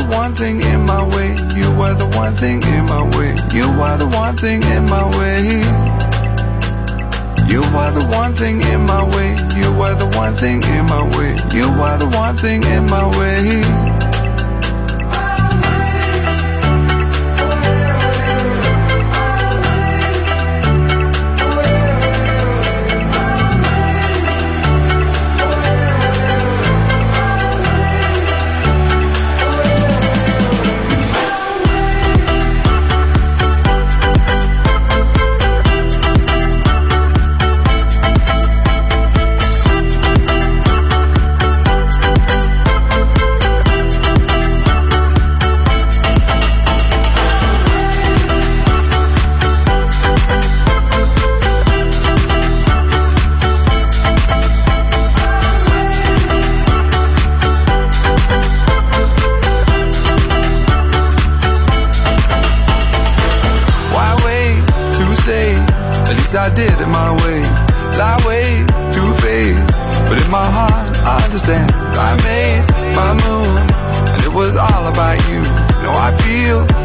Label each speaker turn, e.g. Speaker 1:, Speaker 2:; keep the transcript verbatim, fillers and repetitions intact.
Speaker 1: the one thing in my way. You were the one thing in my way. You were the one thing in my way. You were the one thing in my way. You were the one thing in my way. You were the one thing in my way. I did it my way. Lie way too faced, but in my heart I understand. I made my move, and it was all about you. You know I feel